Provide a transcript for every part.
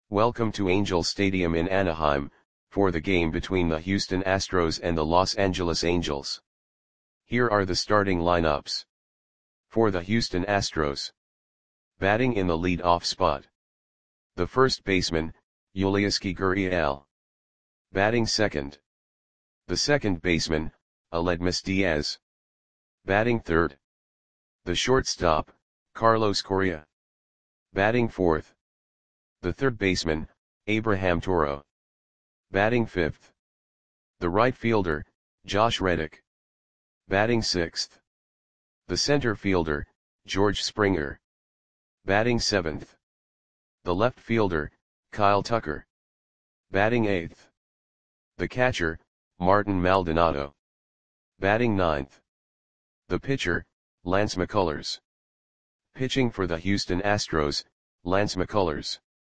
Welcome to Angel Stadium in Anaheim, for the game between the Houston Astros and the Los Angeles Angels. Here are the starting lineups. For the Houston Astros. Batting in the lead-off spot. The first baseman, Yulieski Gurriel. Batting second. The second baseman, Aledmys Diaz. Batting third. The shortstop, Carlos Correa. Batting fourth. The third baseman, Abraham Toro. Batting fifth. The right fielder, Josh Reddick. Batting sixth. The center fielder, George Springer. Batting seventh. The left fielder, Kyle Tucker. Batting eighth. The catcher, Martin Maldonado. Batting ninth. The pitcher, Lance McCullers. Pitching for the Houston Astros, Lance McCullers.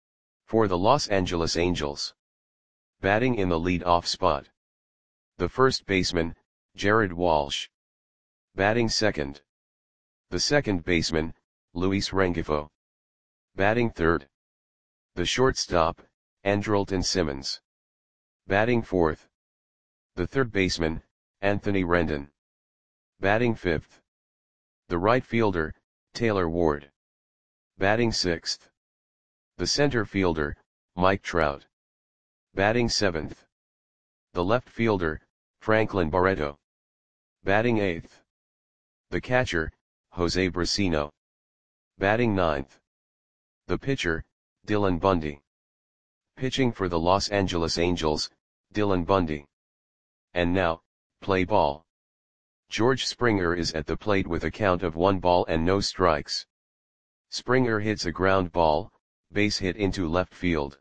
For the Los Angeles Angels. Batting in the lead-off spot. The first baseman, Jared Walsh. Batting second. The second baseman, Luis Rengifo. Batting third. The shortstop, Andrelton Simmons. Batting fourth. The third baseman, Anthony Rendon. Batting fifth. The right fielder, Taylor Ward. Batting sixth. The center fielder, Mike Trout. Batting seventh. The left fielder, Franklin Barreto. Batting eighth. The catcher, Jose Brasino. Batting ninth. The pitcher, Dylan Bundy. Pitching for the Los Angeles Angels, Dylan Bundy. And now, play ball. George Springer is at the plate with a count of 1 ball and no strikes. Springer hits a ground ball, base hit into left field.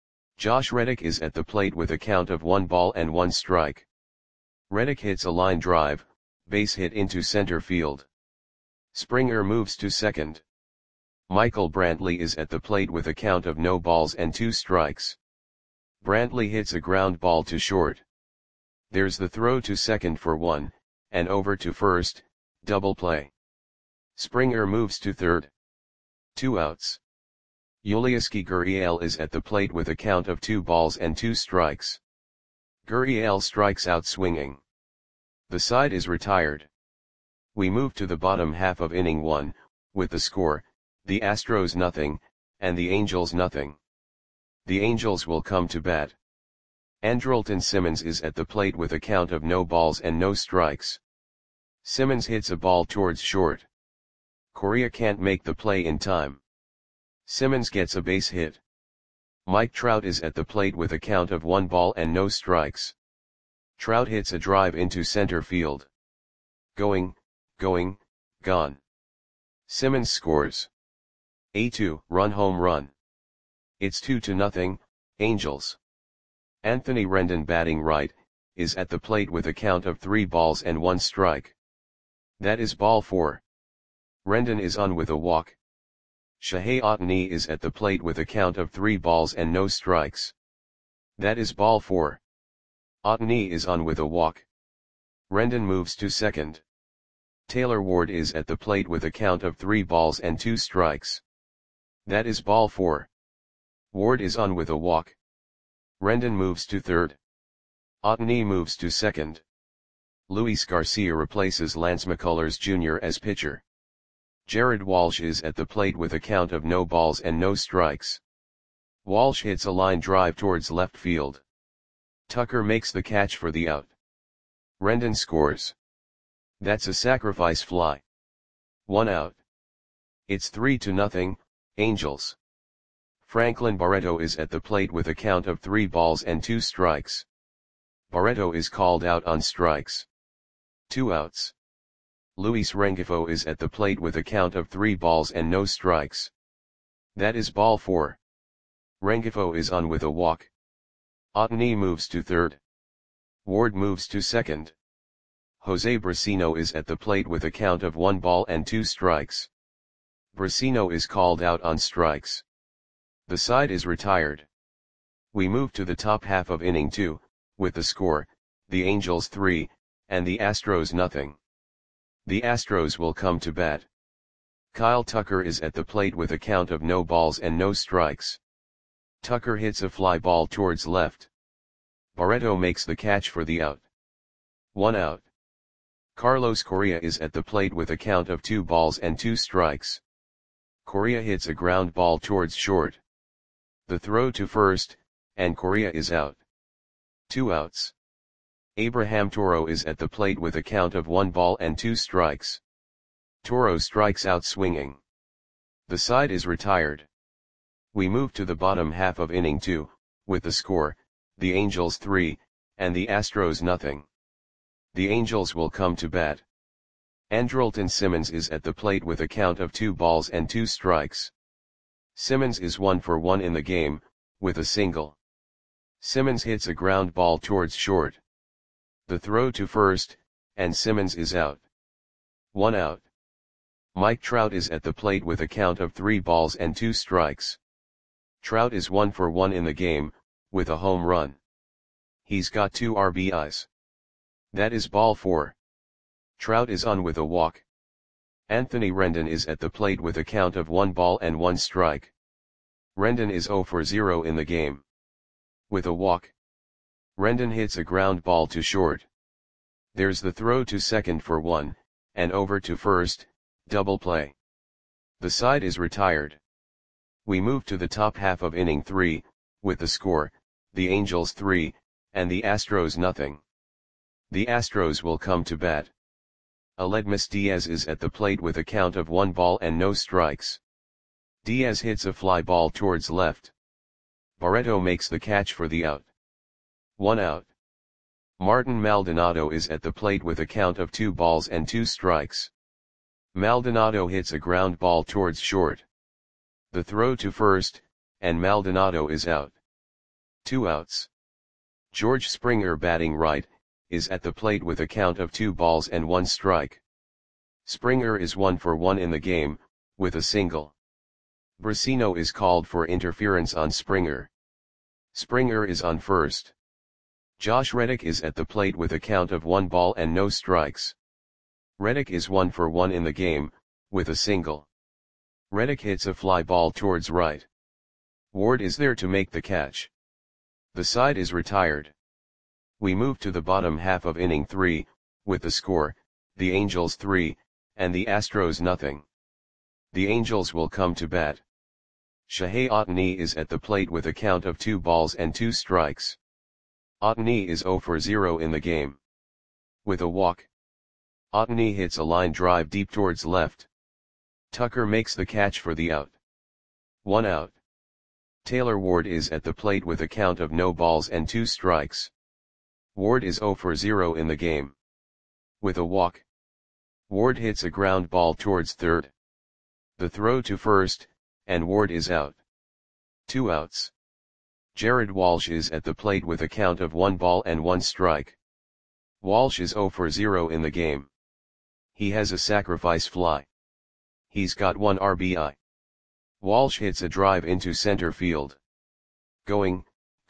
Josh Reddick is at the plate with a count of 1 ball and 1 strike. Reddick hits a line drive, base hit into center field. Springer moves to second. Michael Brantley is at the plate with a count of no balls and 2 strikes. Brantley hits a ground ball to short. There's the throw to second for 1, and over to first, double play. Springer moves to third. 2 outs. Yulieski Gurriel is at the plate with a count of 2 balls and 2 strikes. Gurriel strikes out swinging. The side is retired. We move to the bottom half of inning 1, with the score, the Astros 0, and the Angels 0. The Angels will come to bat. Andrelton Simmons is at the plate with a count of no balls and no strikes. Simmons hits a ball towards short. Correa can't make the play in time. Simmons gets a base hit. Mike Trout is at the plate with a count of 1 ball and no strikes. Trout hits a drive into center field. Going, gone. Simmons scores a 2-run home run. It's 2-0, Angels. Anthony Rendon, batting right, is at the plate with a count of 3 balls and 1 strike. That is ball 4. Rendon is on with a walk. Shohei Ohtani is at the plate with a count of 3 balls and no strikes. That is ball 4. Ohtani is on with a walk. Rendon moves to second. Taylor Ward is at the plate with a count of 3 balls and 2 strikes. That is ball 4. Ward is on with a walk. Rendon moves to third. Ohtani moves to second. Luis Garcia replaces Lance McCullers Jr. as pitcher. Jared Walsh is at the plate with a count of no balls and no strikes. Walsh hits a line drive towards left field. Tucker makes the catch for the out. Rendon scores. That's a sacrifice fly. 1 out. It's 3-0, Angels. Franklin Barreto is at the plate with a count of 3 balls and 2 strikes. Barreto is called out on strikes. 2 outs. Luis Rengifo is at the plate with a count of 3 balls and no strikes. That is ball 4. Rengifo is on with a walk. Ohtani moves to third. Ward moves to second. Jose Brasino is at the plate with a count of 1 ball and 2 strikes. Brasino is called out on strikes. The side is retired. We move to the top half of inning 2, with the score, the Angels 3, and the Astros 0. The Astros will come to bat. Kyle Tucker is at the plate with a count of no balls and no strikes. Tucker hits a fly ball towards left. Barreto makes the catch for the out. 1 out. Carlos Correa is at the plate with a count of 2 balls and 2 strikes. Correa hits a ground ball towards short. The throw to first, and Correa is out. 2 outs. Abraham Toro is at the plate with a count of 1 ball and 2 strikes. Toro strikes out swinging. The side is retired. We move to the bottom half of inning 2, with the score, the Angels 3, and the Astros nothing. The Angels will come to bat. Andrelton Simmons is at the plate with a count of 2 balls and 2 strikes. Simmons is 1 for 1 in the game, with a single. Simmons hits a ground ball towards short. The throw to first, and Simmons is out. 1 out. Mike Trout is at the plate with a count of 3 balls and 2 strikes. Trout is 1 for 1 in the game, with a home run. He's got 2 RBIs. That is ball 4. Trout is on with a walk. Anthony Rendon is at the plate with a count of 1 ball and 1 strike. Rendon is 0 for 0 in the game. With a walk. Rendon hits a ground ball to short. There's the throw to second for 1, and over to first, double play. The side is retired. We move to the top half of inning 3, with the score, the Angels 3, and the Astros nothing. The Astros will come to bat. Aledmys Diaz is at the plate with a count of 1 ball and no strikes. Diaz hits a fly ball towards left. Barreto makes the catch for the out. 1 out. Martin Maldonado is at the plate with a count of 2 balls and 2 strikes. Maldonado hits a ground ball towards short. The throw to first, and Maldonado is out. 2 outs. George Springer, batting right, is at the plate with a count of 2 balls and 1 strike. Springer is 1 for 1 in the game, with a single. Brasino is called for interference on Springer. Springer is on first. Josh Reddick is at the plate with a count of 1 ball and no strikes. Reddick is 1 for 1 in the game, with a single. Reddick hits a fly ball towards right. Ward is there to make the catch. The side is retired. We move to the bottom half of inning 3, with the score, the Angels 3, and the Astros nothing. The Angels will come to bat. Shohei Ohtani is at the plate with a count of 2 balls and 2 strikes. Ohtani is 0 for 0 in the game. With a walk. Ohtani hits a line drive deep towards left. Tucker makes the catch for the out. 1 out. Taylor Ward is at the plate with a count of no balls and 2 strikes. Ward is 0 for 0 in the game. With a walk. Ward hits a ground ball towards third. The throw to first, and Ward is out. 2 outs. Jared Walsh is at the plate with a count of 1 ball and 1 strike. Walsh is 0 for 0 in the game. He has a sacrifice fly. He's got 1 RBI. Walsh hits a drive into center field. Going,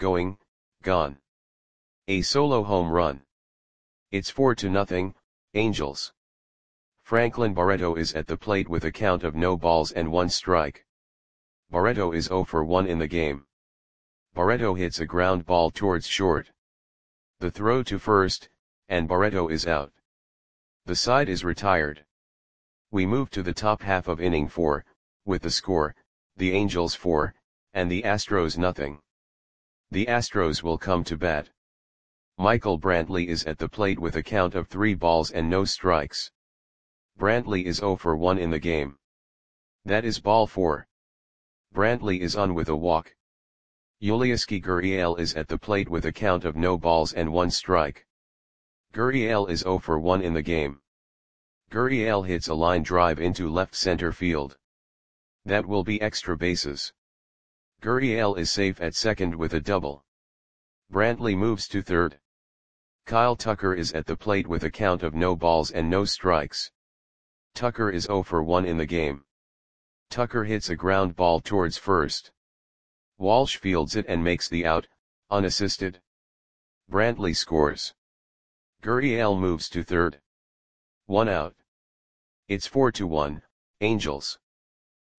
gone. A solo home run. It's 4-0, Angels. Franklin Barreto is at the plate with a count of no balls and 1 strike. Barreto is 0 for 1 in the game. Barreto hits a ground ball towards short. The throw to first, and Barreto is out. The side is retired. We move to the top half of inning 4, with the score, the Angels 4, and the Astros nothing. The Astros will come to bat. Michael Brantley is at the plate with a count of 3 balls and no strikes. Brantley is 0 for 1 in the game. That is ball 4. Brantley is on with a walk. Yulieski Gurriel is at the plate with a count of no balls and 1 strike. Gurriel is 0 for 1 in the game. Gurriel hits a line drive into left center field. That will be extra bases. Gurriel is safe at second with a double. Brantley moves to third. Kyle Tucker is at the plate with a count of no balls and no strikes. Tucker is 0 for 1 in the game. Tucker hits a ground ball towards first. Walsh fields it and makes the out, unassisted. Brantley scores. Gurriel moves to third. 1 out. It's 4-1, Angels.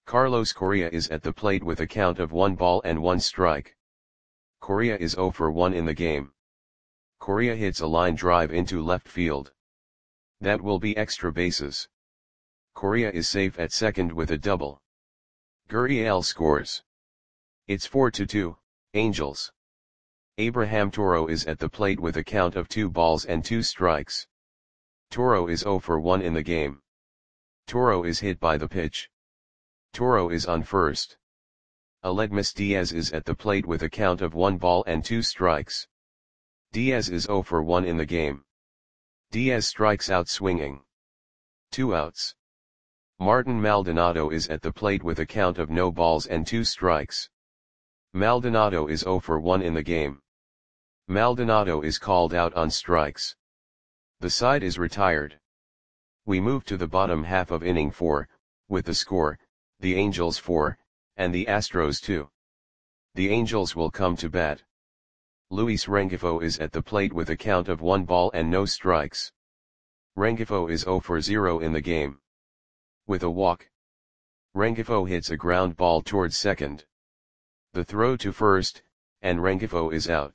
Carlos Correa is at the plate with a count of 1 ball and 1 strike. Correa is 0 for 1 in the game. Correa hits a line drive into left field. That will be extra bases. Correa is safe at second with a double. Gurriel scores. It's 4-2, Angels. Abraham Toro is at the plate with a count of 2 balls and 2 strikes. Toro is 0 for 1 in the game. Toro is hit by the pitch. Toro is on first. Aledmys Diaz is at the plate with a count of 1 ball and 2 strikes. Diaz is 0 for 1 in the game. Diaz strikes out swinging. 2 outs. Martin Maldonado is at the plate with a count of no balls and 2 strikes. Maldonado is 0 for 1 in the game. Maldonado is called out on strikes. The side is retired. We move to the bottom half of inning 4, with the score, the Angels 4, and the Astros 2. The Angels will come to bat. Luis Rengifo is at the plate with a count of 1 ball and no strikes. Rengifo is 0 for 0 in the game. With a walk, Rengifo hits a ground ball towards second. The throw to first, and Rengifo is out.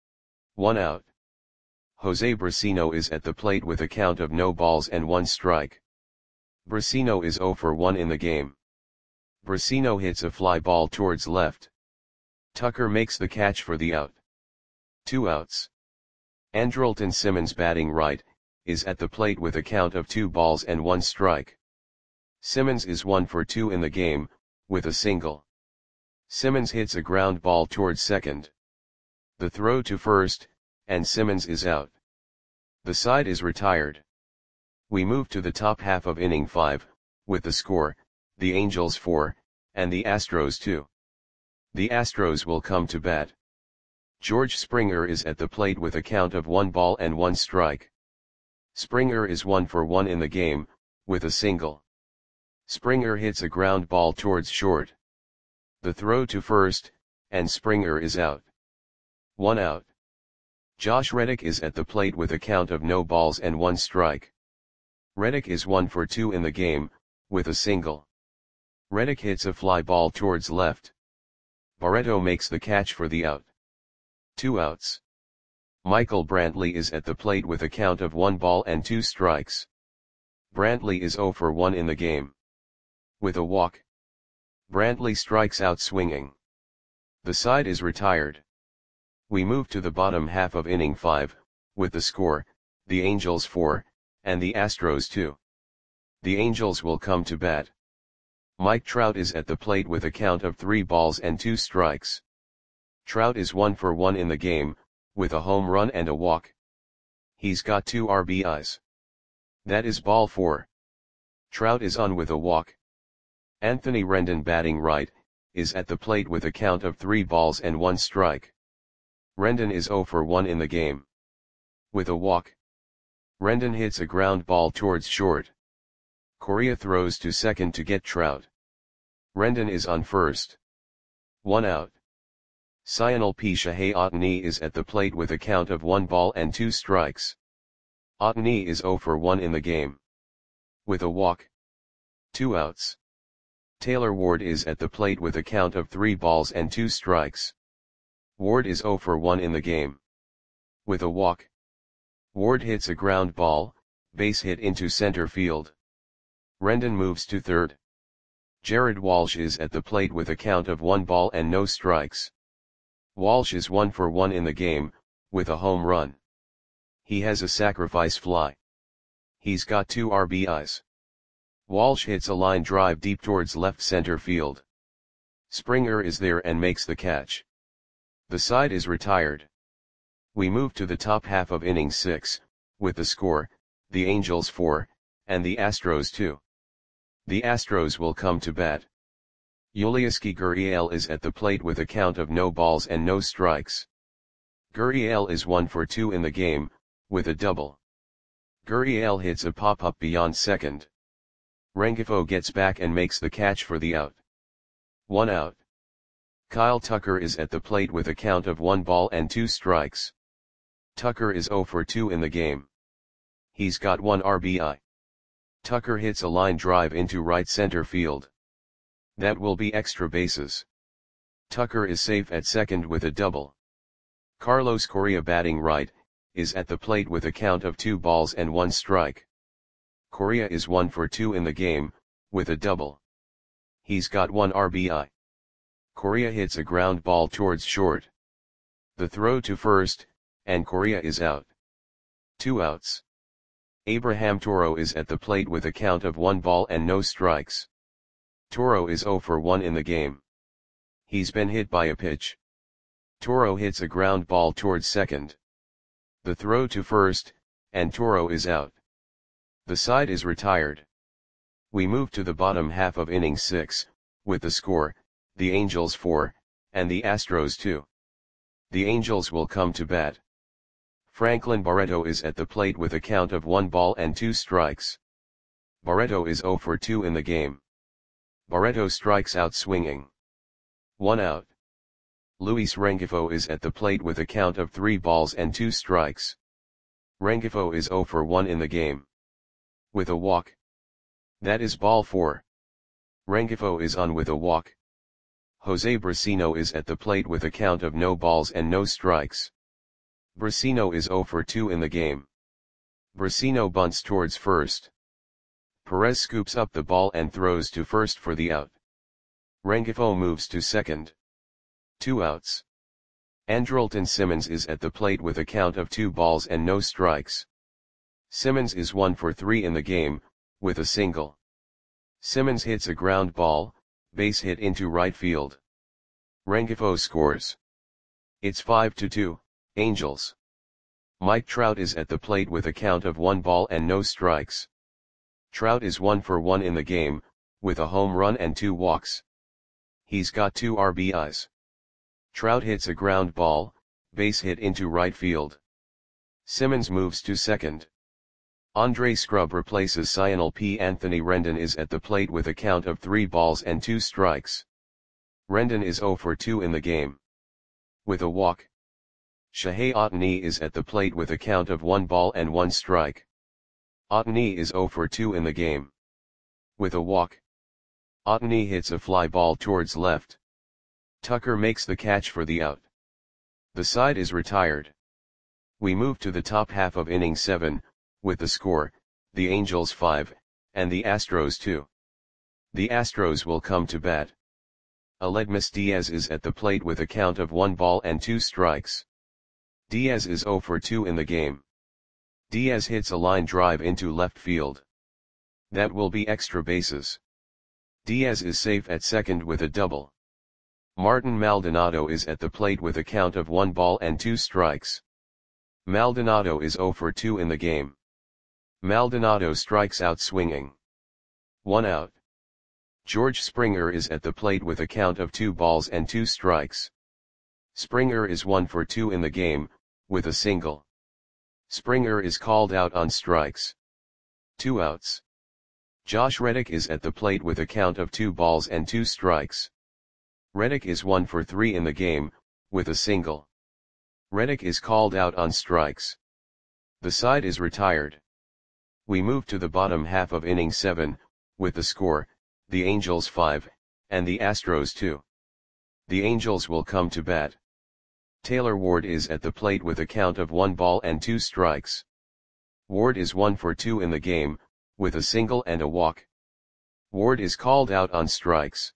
1 out. Jose Brasino is at the plate with a count of no balls and 1 strike. Brasino is 0 for 1 in the game. Brasino hits a fly ball towards left. Tucker makes the catch for the out. 2 outs. Andrelton Simmons, batting right, is at the plate with a count of 2 balls and 1 strike. Simmons is 1 for 2 in the game, with a single. Simmons hits a ground ball towards second. The throw to first, and Simmons is out. The side is retired. We move to the top half of inning 5, with the score, the Angels 4, and the Astros 2. The Astros will come to bat. George Springer is at the plate with a count of 1 ball and 1 strike. Springer is 1 for 1 in the game, with a single. Springer hits a ground ball towards short. The throw to first, and Springer is out. 1 out. Josh Reddick is at the plate with a count of no balls and 1 strike. Reddick is 1 for 2 in the game, with a single. Reddick hits a fly ball towards left. Barreto makes the catch for the out. 2 outs. Michael Brantley is at the plate with a count of 1 ball and 2 strikes. Brantley is 0 for 1 in the game. With a walk, Brantley strikes out swinging. The side is retired. We move to the bottom half of inning 5, with the score, the Angels 4, and the Astros 2. The Angels will come to bat. Mike Trout is at the plate with a count of 3 balls and 2 strikes. Trout is 1 for 1 in the game, with a home run and a walk. He's got 2 RBIs. That is ball 4. Trout is on with a walk. Anthony Rendon, batting right, is at the plate with a count of 3 balls and 1 strike. Rendon is 0 for 1 in the game. With a walk, Rendon hits a ground ball towards short. Correa throws to second to get Trout. Rendon is on first. 1 out. Sionel P. Shohei Ohtani is at the plate with a count of 1 ball and 2 strikes. Ohtani is 0 for 1 in the game. With a walk, 2 outs. Taylor Ward is at the plate with a count of 3 balls and 2 strikes. Ward is 0 for 1 in the game. With a walk, Ward hits a ground ball, base hit into center field. Rendon moves to third. Jared Walsh is at the plate with a count of 1 ball and no strikes. Walsh is 1 for 1 in the game, with a home run. He has a sacrifice fly. He's got 2 RBIs. Walsh hits a line drive deep towards left center field. Springer is there and makes the catch. The side is retired. We move to the top half of inning 6, with the score, the Angels 4, and the Astros 2. The Astros will come to bat. Yulieski Gurriel is at the plate with a count of no balls and no strikes. Gurriel is 1 for 2 in the game, with a double. Gurriel hits a pop-up beyond second. Rengifo gets back and makes the catch for the out. 1 out. Kyle Tucker is at the plate with a count of 1 ball and 2 strikes. Tucker is 0 for 2 in the game. He's got 1 RBI. Tucker hits a line drive into right center field. That will be extra bases. Tucker is safe at second with a double. Carlos Correa batting right, is at the plate with a count of 2 balls and 1 strike. Correa is 1 for 2 in the game, with a double. He's got 1 RBI. Correa hits a ground ball towards short. The throw to first, and Correa is out. 2 outs. Abraham Toro is at the plate with a count of 1 ball and no strikes. Toro is 0 for 1 in the game. He's been hit by a pitch. Toro hits a ground ball towards second. The throw to first, and Toro is out. The side is retired. We move to the bottom half of inning 6, with the score, the Angels 4, and the Astros 2. The Angels will come to bat. Franklin Barreto is at the plate with a count of 1 ball and 2 strikes. Barreto is 0 for 2 in the game. Barreto strikes out swinging. 1 out. Luis Rengifo is at the plate with a count of 3 balls and 2 strikes. Rengifo is 0 for 1 in the game. With a walk. That is ball 4. Rengifo is on with a walk. Jose Brasino is at the plate with a count of no balls and no strikes. Brasino is 0 for 2 in the game. Brasino bunts towards first. Perez scoops up the ball and throws to first for the out. Rengifo moves to second. 2 outs. Andrelton Simmons is at the plate with a count of 2 balls and no strikes. Simmons is 1 for 3 in the game, with a single. Simmons hits a ground ball, base hit into right field. Rengifo scores. It's 5-2, Angels. Mike Trout is at the plate with a count of 1 ball and no strikes. Trout is 1 for 1 in the game, with a home run and 2 walks. He's got 2 RBIs. Trout hits a ground ball, base hit into right field. Simmons moves to second. Andre Scrub replaces Cionel P. Anthony Rendon is at the plate with a count of 3 balls and 2 strikes. Rendon is 0 for 2 in the game. With a walk. Shohei Ohtani is at the plate with a count of 1 ball and 1 strike. Ohtani is 0 for 2 in the game. With a walk. Ohtani hits a fly ball towards left. Tucker makes the catch for the out. The side is retired. We move to the top half of inning 7, with the score, the Angels 5, and the Astros 2. The Astros will come to bat. Aledmys Diaz is at the plate with a count of 1 ball and 2 strikes. Diaz is 0 for 2 in the game. Diaz hits a line drive into left field. That will be extra bases. Diaz is safe at second with a double. Martin Maldonado is at the plate with a count of 1 ball and 2 strikes. Maldonado is 0 for 2 in the game. Maldonado strikes out swinging. 1 out. George Springer is at the plate with a count of 2 balls and 2 strikes. Springer is 1 for 2 in the game, with a single. Springer is called out on strikes. 2 outs. Josh Reddick is at the plate with a count of 2 balls and 2 strikes. Reddick is 1 for 3 in the game, with a single. Reddick is called out on strikes. The side is retired. We move to the bottom half of inning 7, with the score, the Angels 5, and the Astros 2. The Angels will come to bat. Taylor Ward is at the plate with a count of 1 ball and 2 strikes. Ward is 1 for 2 in the game, with a single and a walk. Ward is called out on strikes.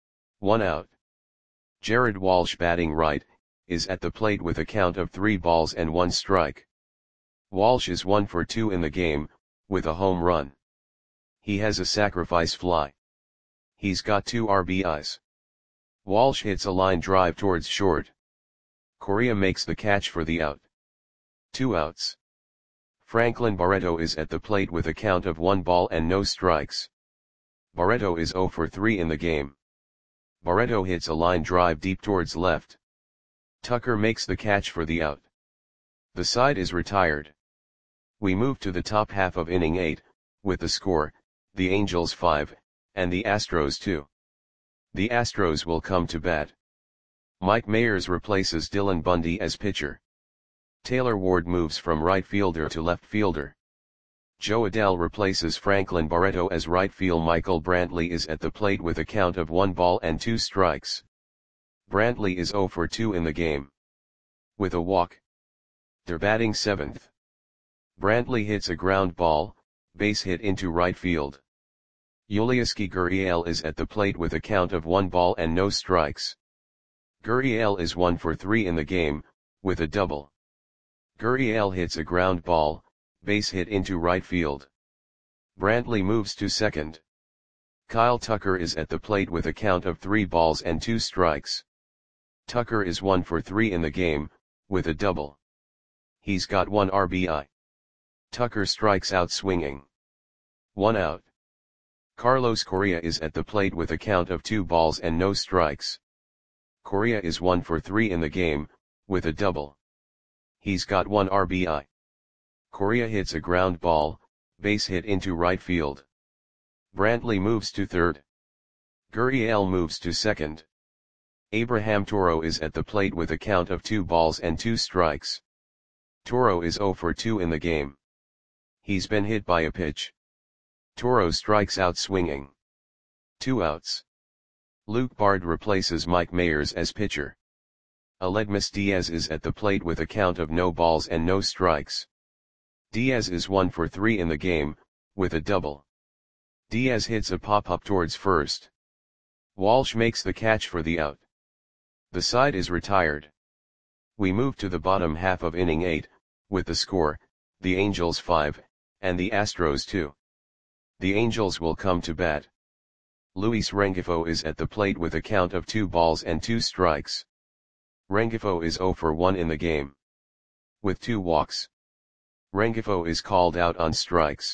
1 out. Jared Walsh batting right, is at the plate with a count of 3 balls and 1 strike. Walsh is 1 for 2 in the game, with a home run. He has a sacrifice fly. He's got 2 RBIs. Walsh hits a line drive towards short. Correa makes the catch for the out. 2 outs. Franklin Barreto is at the plate with a count of 1 ball and no strikes. Barreto is 0 for 3 in the game. Barreto hits a line drive deep towards left. Tucker makes the catch for the out. The side is retired. We move to the top half of inning 8, with the score, the Angels 5, and the Astros 2. The Astros will come to bat. Mike Mayers replaces Dylan Bundy as pitcher. Taylor Ward moves from right fielder to left fielder. Joe Adell replaces Franklin Barreto as right field. Michael Brantley is at the plate with a count of 1 ball and 2 strikes. Brantley is 0 for 2 in the game, with a walk. They're batting 7th. Brantley hits a ground ball, base hit into right field. Yulieski Gurriel is at the plate with a count of 1 ball and no strikes. Gurriel is 1 for 3 in the game, with a double. Gurriel hits a ground ball, base hit into right field. Brantley moves to second. Kyle Tucker is at the plate with a count of 3 balls and 2 strikes. Tucker is 1 for 3 in the game, with a double. He's got 1 RBI. Tucker strikes out swinging. 1 out. Carlos Correa is at the plate with a count of 2 balls and no strikes. Correa is 1 for 3 in the game, with a double. He's got 1 RBI. Correa hits a ground ball, base hit into right field. Brantley moves to third. Gurriel moves to second. Abraham Toro is at the plate with a count of 2 balls and 2 strikes. Toro is 0 for 2 in the game. He's been hit by a pitch. Toro strikes out swinging. 2 outs. Luke Bard replaces Mike Mayers as pitcher. Aledmus Diaz is at the plate with a count of no balls and no strikes. Diaz is 1 for 3 in the game, with a double. Diaz hits a pop-up towards first. Walsh makes the catch for the out. The side is retired. We move to the bottom half of inning 8, with the score, the Angels 5, and the Astros 2. The Angels will come to bat. Luis Rengifo is at the plate with a count of 2 balls and 2 strikes. Rengifo is 0 for 1 in the game, with 2 walks. Rengifo is called out on strikes.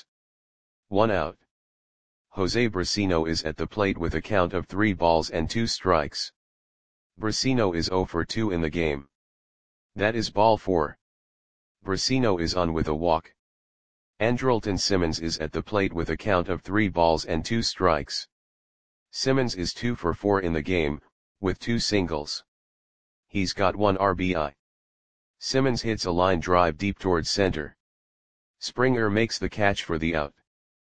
1 out. Jose Brasino is at the plate with a count of 3 balls and 2 strikes. Brasino is 0 for 2 in the game. That is ball 4. Brasino is on with a walk. Andrelton Simmons is at the plate with a count of 3 balls and 2 strikes. Simmons is 2 for 4 in the game, with 2 singles. He's got 1 RBI. Simmons hits a line drive deep towards center. Springer makes the catch for the out.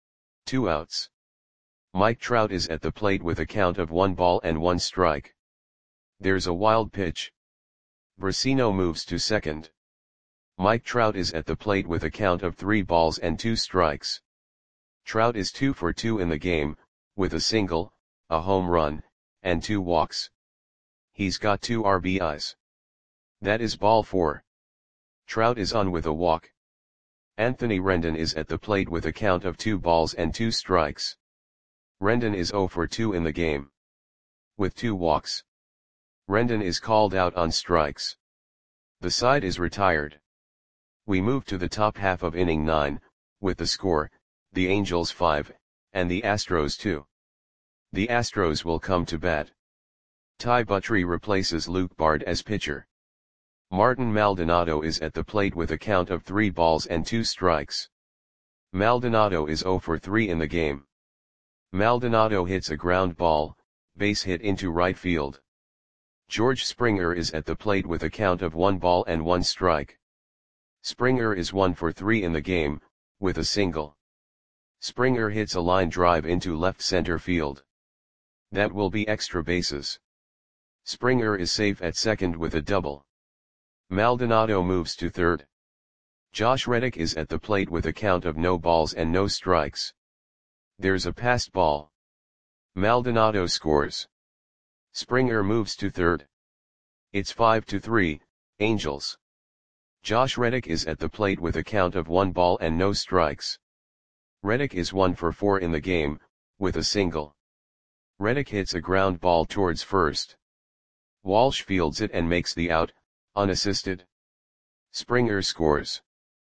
2 outs. Mike Trout is at the plate with a count of 1 ball and 1 strike. There's a wild pitch. Brasino moves to second. Mike Trout is at the plate with a count of 3 balls and 2 strikes. Trout is 2 for 2 in the game, with a single, a home run, and 2 walks. He's got 2 RBIs. That is ball 4. Trout is on with a walk. Anthony Rendon is at the plate with a count of 2 balls and 2 strikes. Rendon is 0 for 2 in the game, with 2 walks. Rendon is called out on strikes. The side is retired. We move to the top half of inning 9, with the score, the Angels 5, and the Astros 2. The Astros will come to bat. Ty Buttrey replaces Luke Bard as pitcher. Martin Maldonado is at the plate with a count of 3 balls and 2 strikes. Maldonado is 0 for 3 in the game. Maldonado hits a ground ball, base hit into right field. George Springer is at the plate with a count of 1 ball and 1 strike. Springer is 1 for 3 in the game, with a single. Springer hits a line drive into left center field. That will be extra bases. Springer is safe at second with a double. Maldonado moves to third. Josh Reddick is at the plate with a count of no balls and no strikes. There's a passed ball. Maldonado scores. Springer moves to third. It's 5-3, Angels. Josh Reddick is at the plate with a count of 1 ball and no strikes. Reddick is 1 for 4 in the game, with a single. Reddick hits a ground ball towards first. Walsh fields it and makes the out, unassisted. Springer scores.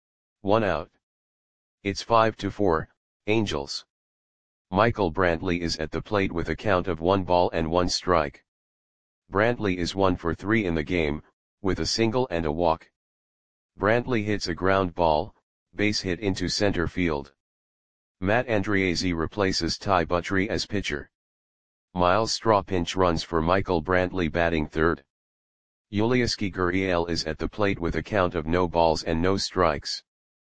1 out. It's 5-4, Angels. Michael Brantley is at the plate with a count of 1 ball and 1 strike. Brantley is 1 for 3 in the game, with a single and a walk. Brantley hits a ground ball, base hit into center field. Matt Andriese replaces Ty Buttrey as pitcher. Miles Straw pinch runs for Michael Brantley batting third. Yulieski Gurriel is at the plate with a count of no balls and no strikes.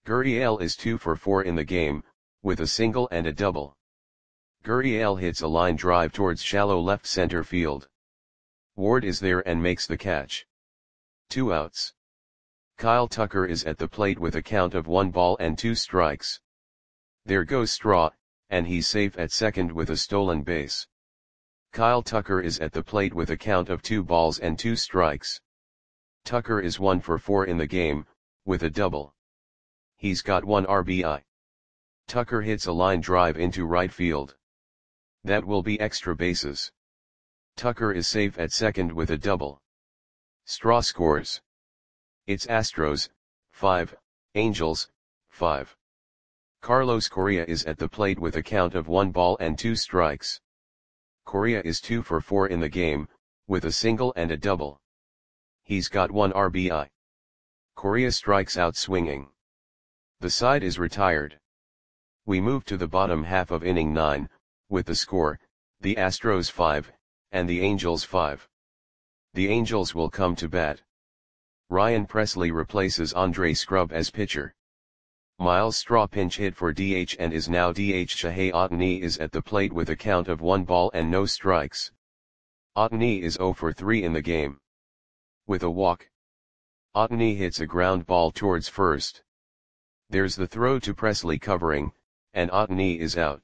Gurriel is 2 for 4 in the game, with a single and a double. Gurriel hits a line drive towards shallow left center field. Ward is there and makes the catch. 2 outs. Kyle Tucker is at the plate with a count of 1 ball and 2 strikes. There goes Straw, and he's safe at second with a stolen base. Kyle Tucker is at the plate with a count of 2 balls and 2 strikes. Tucker is 1 for 4 in the game, with a double. He's got 1 RBI. Tucker hits a line drive into right field. That will be extra bases. Tucker is safe at second with a double. Straw scores. It's Astros, 5, Angels, 5. Carlos Correa is at the plate with a count of 1 ball and 2 strikes. Correa is 2 for 4 in the game, with a single and a double. He's got 1 RBI. Correa strikes out swinging. The side is retired. We move to the bottom half of inning 9, with the score, the Astros 5, and the Angels 5. The Angels will come to bat. Ryan Presley replaces Andre Scrub as pitcher. Miles Straw pinch hit for DH and is now DH. Shohei Ohtani is at the plate with a count of 1 ball and no strikes. Ohtani is 0 for 3 in the game. With a walk. Ohtani hits a ground ball towards first. There's the throw to Presley covering, and Ohtani is out.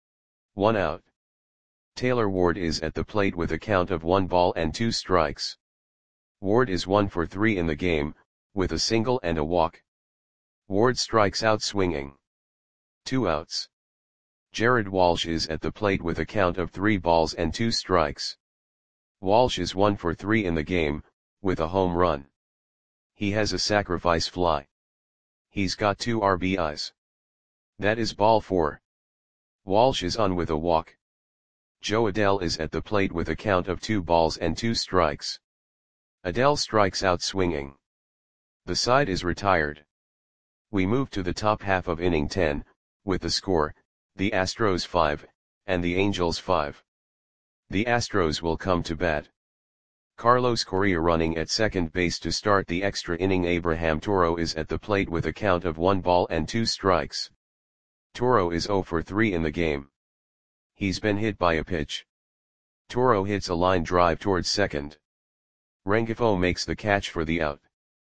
1 out. Taylor Ward is at the plate with a count of 1 ball and 2 strikes. Ward is 1 for 3 in the game, with a single and a walk. Ward strikes out swinging. 2 outs. Jared Walsh is at the plate with a count of 3 balls and 2 strikes. Walsh is 1 for 3 in the game, with a home run. He has a sacrifice fly. He's got 2 RBIs. That is ball 4. Walsh is on with a walk. Joe Adell is at the plate with a count of 2 balls and 2 strikes. Adell strikes out swinging. The side is retired. We move to the top half of inning 10, with the score, the Astros 5, and the Angels 5. The Astros will come to bat. Carlos Correa running at second base to start the extra inning. Abraham Toro is at the plate with a count of 1 ball and 2 strikes. Toro is 0 for 3 in the game. He's been hit by a pitch. Toro hits a line drive towards second. Rengifo makes the catch for the out.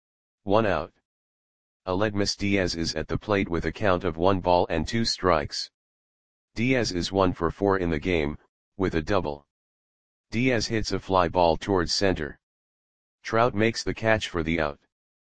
1 out. Aledmys Diaz is at the plate with a count of 1 ball and 2 strikes. Diaz is 1 for 4 in the game, with a double. Diaz hits a fly ball towards center. Trout makes the catch for the out.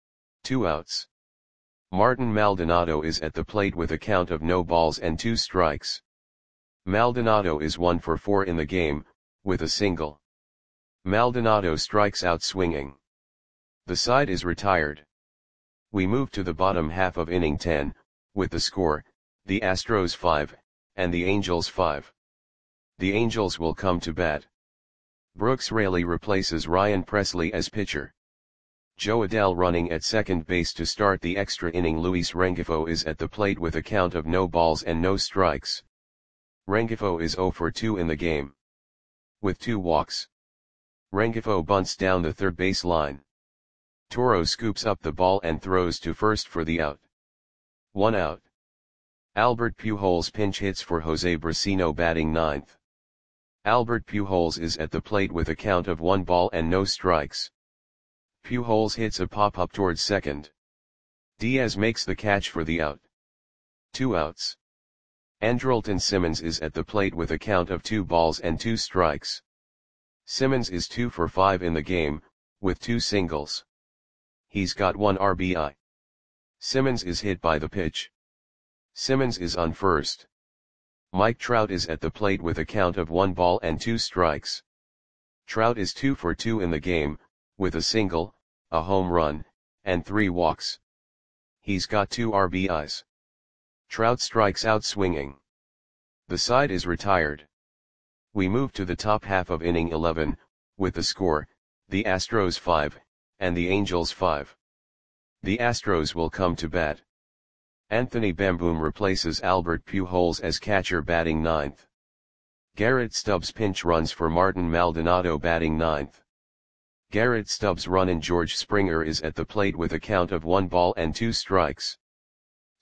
2 outs. Martin Maldonado is at the plate with a count of no balls and 2 strikes. Maldonado is 1 for 4 in the game, with a single. Maldonado strikes out swinging. The side is retired. We move to the bottom half of inning 10, with the score, the Astros 5, and the Angels 5. The Angels will come to bat. Brooks Raley replaces Ryan Presley as pitcher. Joe Adell running at second base to start the extra inning. Luis Rengifo is at the plate with a count of no balls and no strikes. Rengifo is 0 for 2 in the game. With 2 walks. Rengifo bunts down the third base line. Toro scoops up the ball and throws to first for the out. 1 out. Albert Pujols pinch hits for Jose Brasino batting ninth. Albert Pujols is at the plate with a count of 1 ball and no strikes. Pujols hits a pop-up towards second. Diaz makes the catch for the out. 2 outs. Andrelton Simmons is at the plate with a count of 2 balls and 2 strikes. Simmons is 2 for 5 in the game, with 2 singles. He's got 1 RBI. Simmons is hit by the pitch. Simmons is on first. Mike Trout is at the plate with a count of 1 ball and 2 strikes. Trout is 2 for 2 in the game, with a single, a home run, and 3 walks. He's got 2 RBIs. Trout strikes out swinging. The side is retired. We move to the top half of inning 11, with the score, the Astros 5, and the Angels 5. The Astros will come to bat. Anthony Bamboom replaces Albert Pujols as catcher batting ninth. Garrett Stubbs pinch runs for Martin Maldonado batting ninth. Garrett Stubbs' run-in. George Springer is at the plate with a count of 1 ball and 2 strikes.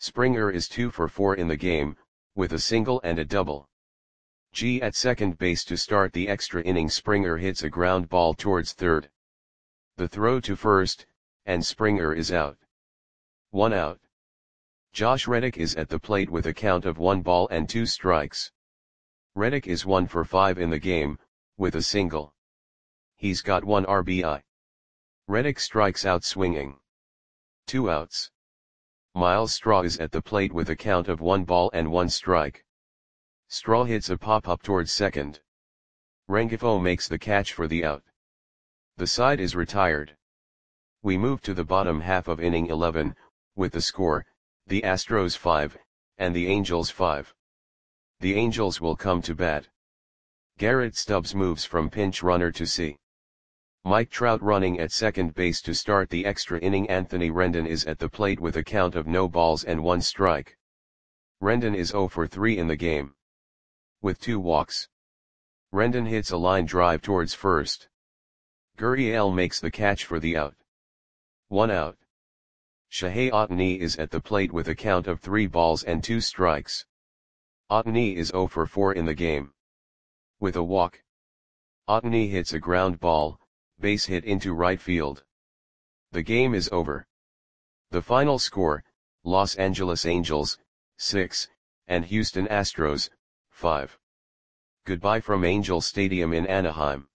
Springer is 2 for 4 in the game, with a single and a double. G at second base to start the extra inning. Springer hits a ground ball towards third. The throw to first, and Springer is out. 1 out. Josh Reddick is at the plate with a count of 1 ball and 2 strikes. Reddick is 1 for 5 in the game, with a single. He's got 1 RBI. Reddick strikes out swinging. 2 outs. Miles Straw is at the plate with a count of 1 ball and 1 strike. Straw hits a pop-up towards second. Rengifo makes the catch for the out. The side is retired. We move to the bottom half of inning 11, with the score, the Astros 5, and the Angels 5. The Angels will come to bat. Garrett Stubbs moves from pinch runner to C. Mike Trout running at second base to start the extra inning. Anthony Rendon is at the plate with a count of no balls and 1 strike. Rendon is 0 for 3 in the game, with 2 walks. Rendon hits a line drive towards first. Gurriel makes the catch for the out. 1 out. Shohei Ohtani is at the plate with a count of 3 balls and 2 strikes. Ohtani is 0 for 4 in the game, with a walk. Ohtani hits a ground ball, base hit into right field. The game is over. The final score, Los Angeles Angels, 6, and Houston Astros, 5. Goodbye from Angel Stadium in Anaheim.